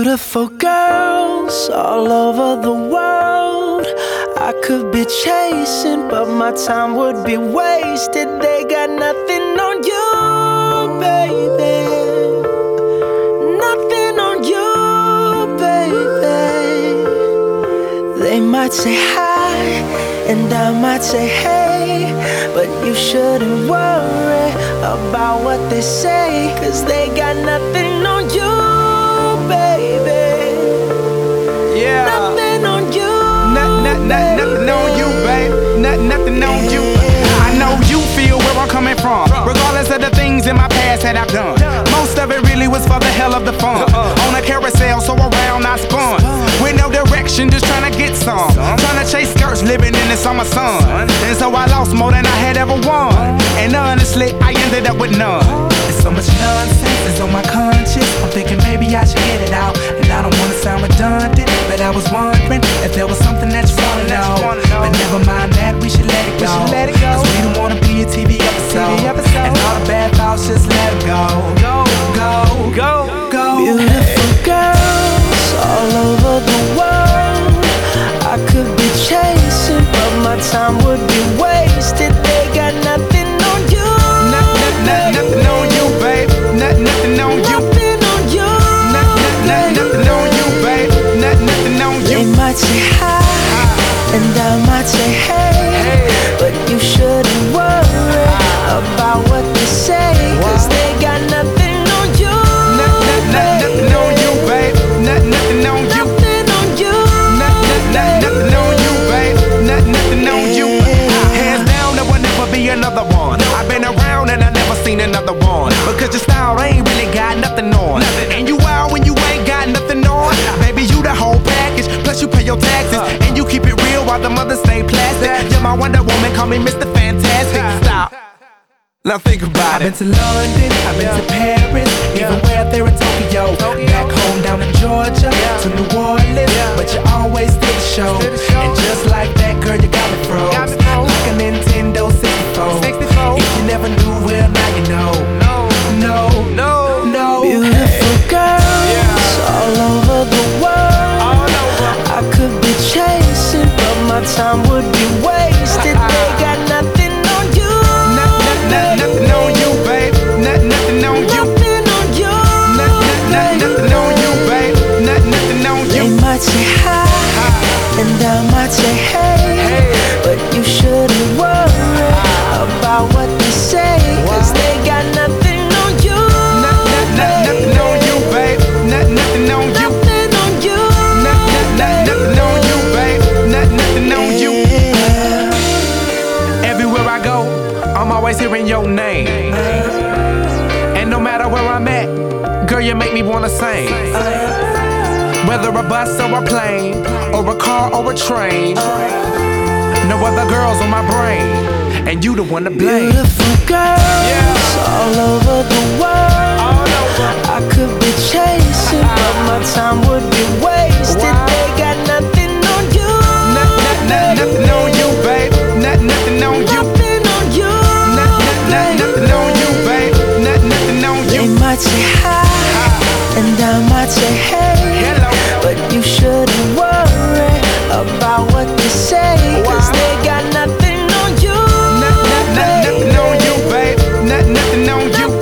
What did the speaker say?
Beautiful girls all over the world. I could be chasing, but my time would be wasted. They got nothing on you, baby. Nothing on you, baby. They might say hi, and I might say hey, but you shouldn't worry about what they say, 'cause they got nothing on you, baby. Yeah. Nothing on you. Nothing on you, babe. Nothing on you. I know you feel where I'm coming from, regardless of the things in my past that I've done. Most of it really was for the hell of the fun. On a carousel, so around I spun. With no direction, just trying to get some. Trying to chase skirts, living in the summer sun. And so I lost more than I had ever won. And honestly, I ended up with none. There's so much nonsense is on my conscience. I'm thinking maybe I should get it out. And I don't wanna sound redundant, but I was wondering if there was something that you wanna know. But never mind that, we should let it go. 'Cause we don't wanna be a TV episode. And all the bad thoughts, just let it go. Go. Beautiful girls all over the world. I could be chasing, but my time would be wasted. They got nothing on you. Nothing on you, babe. Nothing on you. Nothing on you. Nothing on you, babe. Nothing on you. They might say hi, and I might say hey, but you shouldn't worry about what they say, 'cause they got nothing on you. Nothing on you, babe. Nothing on you. Nothing on you. Nothing on you, babe. Nothing on you. Hands down, there will never be another one. I've been around and I never seen another one. Because your style ain't really got nothing on. And you out when you ain't got nothing on. Baby, you the whole package. Plus you pay your taxes. And you keep it real while the mothers stay plastic. You're my Wonder Woman, call me Mr. Fantastic. Stop. Now think about it. I've been to London, I've been to Paris, even where there in Tokyo. Back home down in Georgia, to New Orleans, but you always did the show. And just like that, girl, you got me froze. Like a Nintendo 64. If you never knew, well, now you know. No. Beautiful girls all over the world. I could be chasing, but my time would be wasted. They got nothing on you. Nothing on you, babe. Nothing on you. Nothing on you. Nothing on you, babe. Nothing on you. They might say hi, and I might say hey, but you shouldn't worry about what they say, 'cause they got nothing on you. Nothing on you, babe. Nothing on you. Nothing on you. Nothing on you, babe. Nothing on you. Everywhere I go, I'm always hearing your name. And no matter where I'm at, girl, you make me wanna sing. Whether a bus or a plane, or a car or a train, no other girls on my brain, and you the one to blame. Beautiful girls all over the world. I could be chasing, but my time would be wasted. They got nothing on you. Nothing on you, babe. Nothing on you. Nothing on you. Nothing on you, babe. Nothing on you. They might say hi, and I might say hey, Hello. but you shouldn't worry about what they say, 'cause they got nothing on you. Nothing on you, babe. Nothing on you.